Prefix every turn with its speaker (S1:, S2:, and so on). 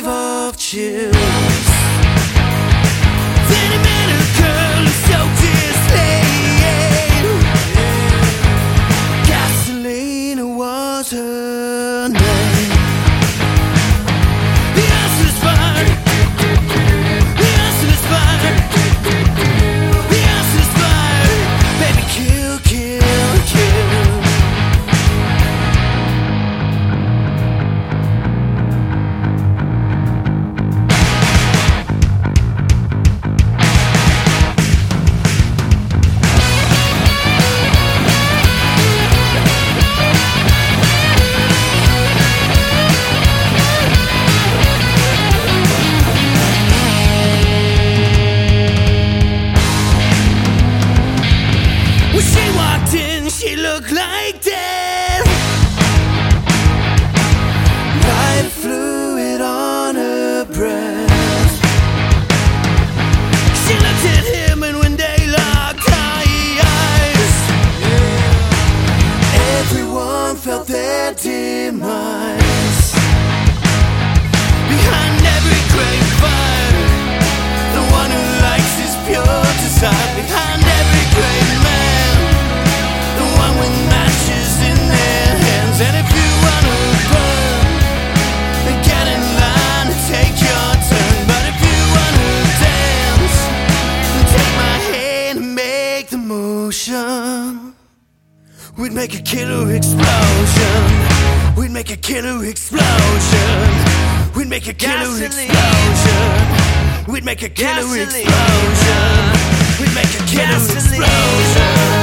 S1: wave of chills. Then he met a girl who soaked his slave. Gasolina was her name. The hustler's fire. The hustler's fire. The hustler's fire. Baby, kill, kill, kill. When she walked in, she looked like death. Light fluid on her breath. She looked at him, and when they locked eyes, everyone felt their demise. Behind every great fire, the one who likes his pure desire. Behind every great man, the one with matches in their hands. And if you wanna burn, then get in line and take your turn. But if you wanna dance, then take my hand and make the motion. We'd make a killer explosion. We'd make a killer explosion. We'd make a killer explosion. We'd make a killer explosion. We'd make a killer explosion.